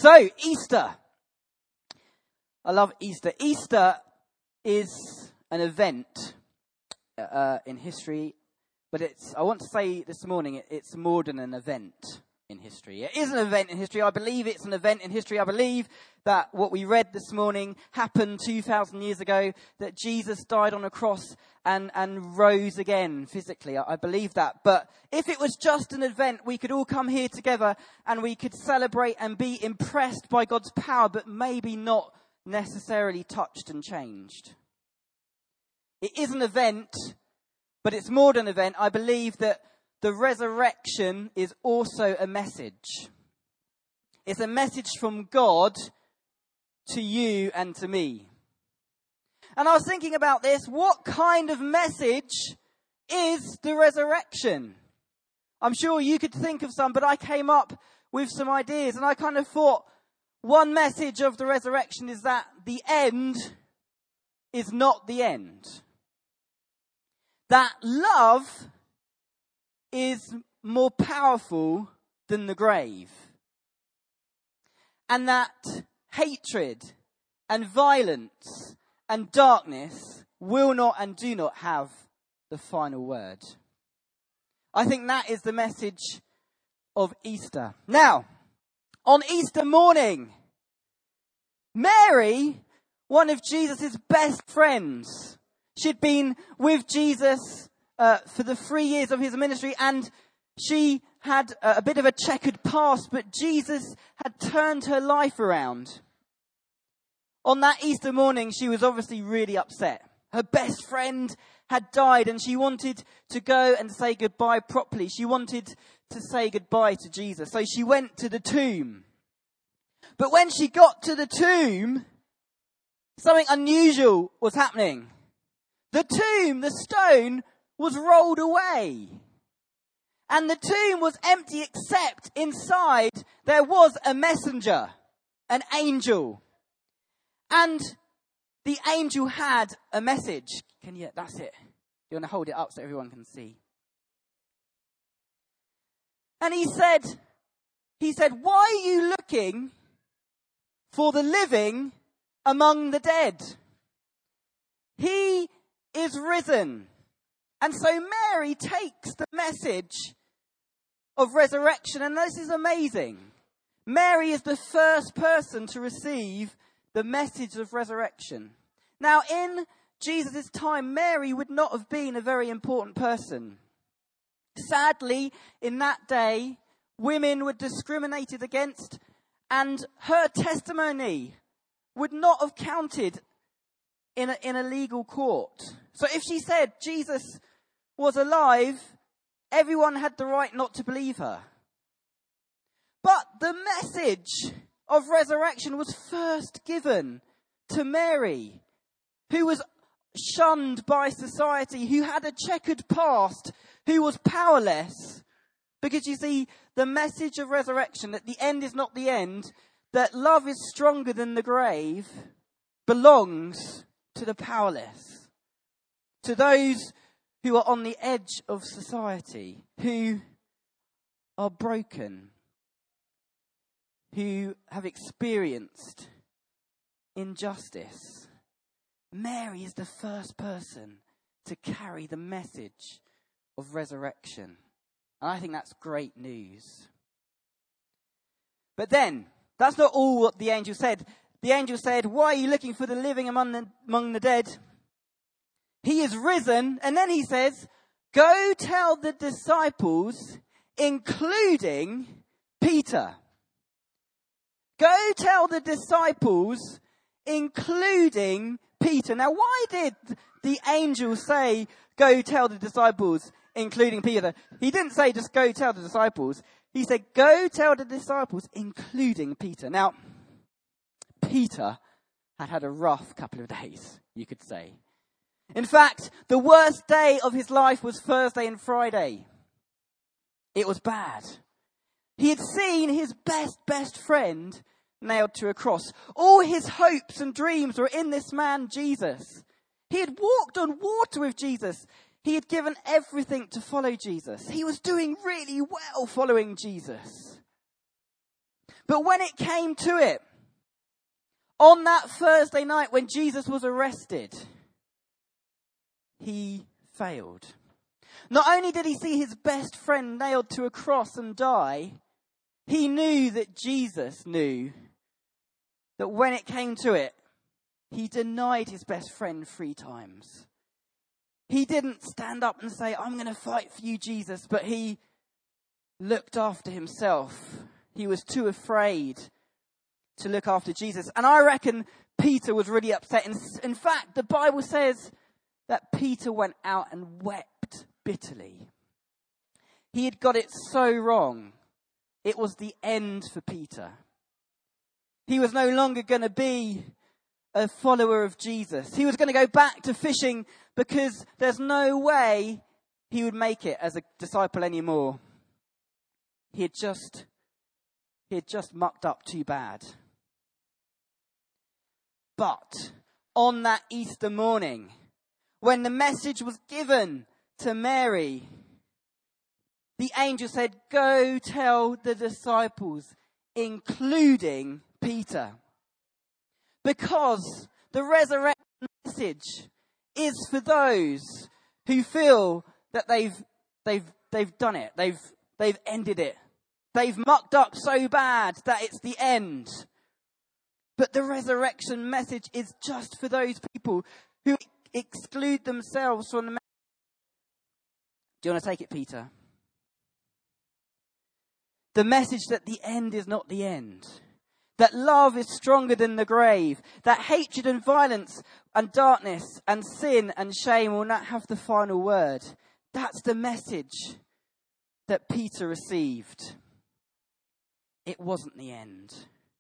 So, Easter. I love Easter. Easter is an event in history, but I want to say this morning, it's more than an event in history. It is an event in history. I believe it's an event in history. I believe that what we read this morning happened 2,000 years ago, that Jesus died on a cross and rose again physically. I believe that. But if it was just an event, we could all come here together and we could celebrate and be impressed by God's power, but maybe not necessarily touched and changed. It is an event, but it's more than an event. I believe that the resurrection is also a message. It's a message from God to you and to me. And I was thinking about this. What kind of message is the resurrection? I'm sure you could think of some, but I came up with some ideas. And I kind of thought one message of the resurrection is that the end is not the end. That love is more powerful than the grave. And that hatred and violence and darkness will not and do not have the final word. I think that is the message of Easter. Now, on Easter morning, Mary, one of Jesus' best friends, she'd been with Jesus for the 3 years of his ministry, and she had a bit of a checkered past, but Jesus had turned her life around. On that Easter morning, she was obviously really upset. Her best friend had died, and she wanted to go and say goodbye properly. She wanted to say goodbye to Jesus. So she went to the tomb. But when she got to the tomb, something unusual was happening. The tomb, the stone, was rolled away. And the tomb was empty, except inside there was a messenger, an angel. And the angel had a message. That's it. You want to hold it up so everyone can see. And he said, why are you looking for the living among the dead? He is risen. And so Mary takes the message of resurrection, and this is amazing. Mary is the first person to receive the message of resurrection. Now, in Jesus' time, Mary would not have been a very important person. Sadly, in that day, women were discriminated against, and her testimony would not have counted in a legal court. So if she said Jesus was alive, everyone had the right not to believe her. But the message of resurrection was first given to Mary, who was shunned by society, who had a checkered past, who was powerless. Because you see, the message of resurrection, that the end is not the end, that love is stronger than the grave, belongs to the powerless, to those who are on the edge of society, who are broken, who have experienced injustice. Mary is the first person to carry the message of resurrection. And I think that's great news. But then, that's not all what the angel said. The angel said, why are you looking for the living among the dead? He is risen. And then he says, go tell the disciples, including Peter. Go tell the disciples, including Peter. Now, why did the angel say, go tell the disciples, including Peter? He didn't say just go tell the disciples. He said, go tell the disciples, including Peter. Now, Peter had a rough couple of days, you could say. In fact, the worst day of his life was Thursday and Friday. It was bad. He had seen his best friend nailed to a cross. All his hopes and dreams were in this man, Jesus. He had walked on water with Jesus. He had given everything to follow Jesus. He was doing really well following Jesus. But when it came to it, on that Thursday night when Jesus was arrested, he failed. Not only did he see his best friend nailed to a cross and die, he knew that Jesus knew that when it came to it, he denied his best friend 3 times. He didn't stand up and say, I'm going to fight for you, Jesus, but he looked after himself. He was too afraid to look after Jesus. And I reckon Peter was really upset. In fact, the Bible says that Peter went out and wept bitterly. He had got it so wrong. It was the end for Peter. He was no longer going to be a follower of Jesus. He was going to go back to fishing because there's no way he would make it as a disciple anymore. He had just mucked up too bad. But on that Easter morning, when the message was given to Mary, the angel said, go tell the disciples, including Peter. Because the resurrection message is for those who feel that they've done it. They've ended it. They've mucked up so bad that it's the end. But the resurrection message is just for those people who exclude themselves from the message. Do you want to take it, Peter? The message that the end is not the end. That love is stronger than the grave. That hatred and violence and darkness and sin and shame will not have the final word. That's the message that Peter received. It wasn't the end.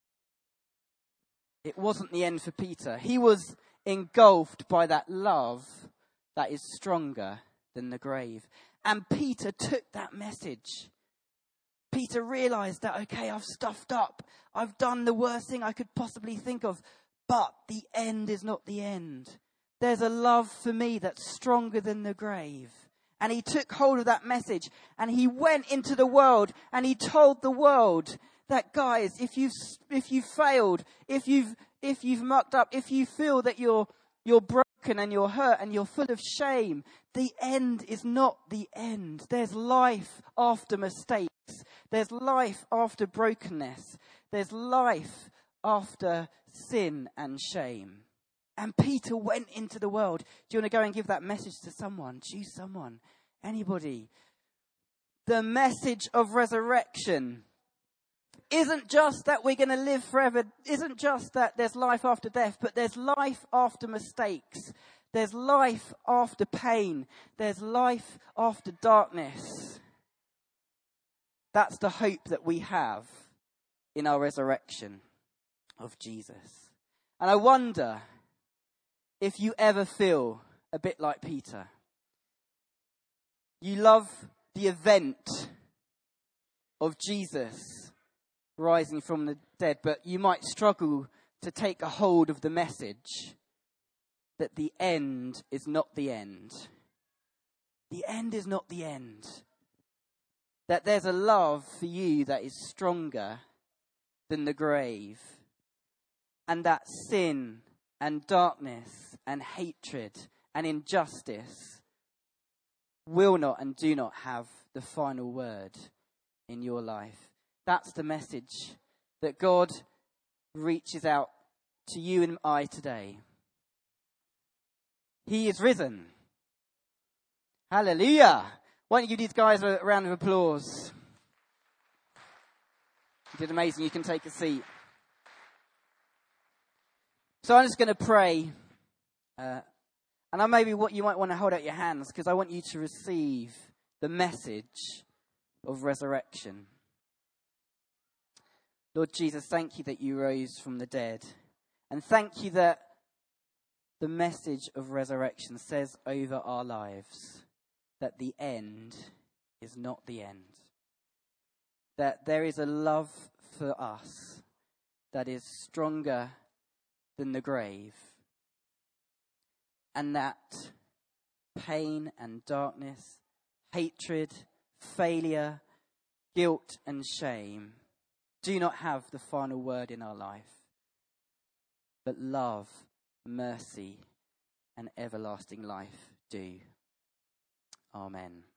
It wasn't the end for Peter. He was engulfed by that love that is stronger than the grave. And Peter took that message. Peter realized that, okay, I've stuffed up. I've done the worst thing I could possibly think of. But the end is not the end. There's a love for me that's stronger than the grave. And he took hold of that message and he went into the world and he told the world that, guys, if you've failed, if you've mucked up, if you feel that you're broken and you're hurt and you're full of shame, the end is not the end. There's life after mistakes. There's life after brokenness. There's life after sin and shame. And Peter went into the world. Do you want to go and give that message to someone? Choose someone. Anybody. The message of resurrection isn't just that we're going to live forever. Isn't just that there's life after death, but there's life after mistakes. There's life after pain. There's life after darkness. That's the hope that we have in our resurrection of Jesus. And I wonder if you ever feel a bit like Peter. You love the event of Jesus rising from the dead, but you might struggle to take a hold of the message that the end is not the end. The end is not the end. That there's a love for you that is stronger than the grave. And that sin and darkness and hatred and injustice will not and do not have the final word in your life. That's the message that God reaches out to you and I today. He is risen. Hallelujah. Why don't you give these guys a round of applause? You did amazing. You can take a seat. So I'm just going to pray. And I maybe what you might want to hold out your hands because I want you to receive the message of resurrection. Lord Jesus, thank you that you rose from the dead. And thank you that the message of resurrection says over our lives that the end is not the end. That there is a love for us that is stronger than the grave. And that pain and darkness, hatred, failure, guilt and shame do not have the final word in our life, but love, mercy, and everlasting life do. Amen.